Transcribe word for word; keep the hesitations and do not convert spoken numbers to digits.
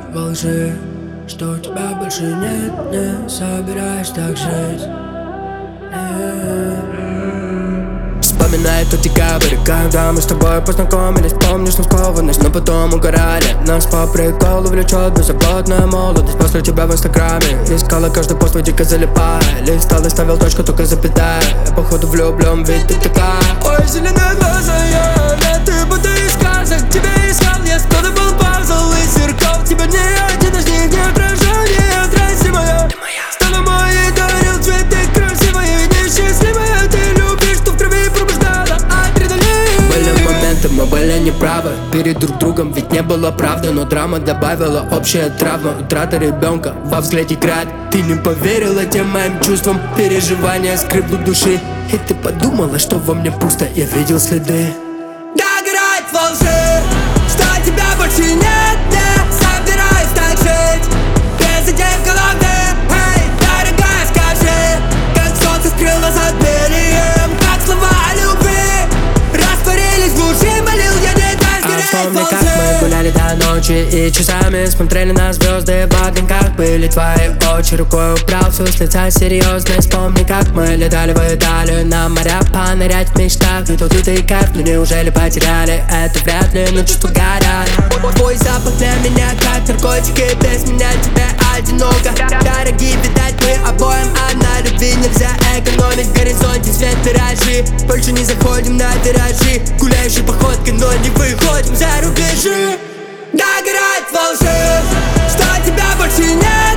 во лжи, что у тебя больше нет, не собираюсь так жить. Вспоминаю тот декабрь, когда мы с тобой познакомились. Помнишь нам скованность, но потом угорали. Нас по приколу влечет беззаботная молодость. После тебя в инстаграме искала каждый пост, твой дико залипая. Листал и ставил точку, только запятая. Я походу влюблен, ведь ты такая. Ой, зеленые глаза, я, да ты будто из сказок. Тебя искал, я скоро был пазл из зеркал. Тебя не один из них, не отражение, отразимая. Стала моей, дарил цветы красивые, несчастливая. Ты любишь, что в крови пробуждала адреналин. Были моменты, мы были неправы перед друг другом, ведь не было правды. Но драма добавила общая травма. Утрата ребенка во взгляде град. Ты не поверила тем моим чувствам, переживания, скрыплу души. И ты подумала, что во мне пусто, я видел следы. Догорать во лжи, что тебя больше нет, не собираюсь так жить. Без идей в голове, эй, дорогая, скажи, как солнце скрылось от перьям, как слова о любви растворились в лжи, молил я не дай сгореть во лжи. Как мы гуляли до ночи и часами смотрели на звезды в огоньках. Были твои очи, рукой убрал всю с лица серьезность. Вспомни, как мы летали в Италию на моря, понырять в мечтах. И тут и кайф, но неужели потеряли? Это вряд ли, но чувства горят. Твой запах для меня как наркотики, без меня тебе одиноко. Дорогие, видать, мы обоим, а на любви нельзя экономить. В горизонте свет миражи, больше не заходим на виражи. Гуляющей походкой, но не выходим за рубежи. Догорать во лжи, что тебя больше нет.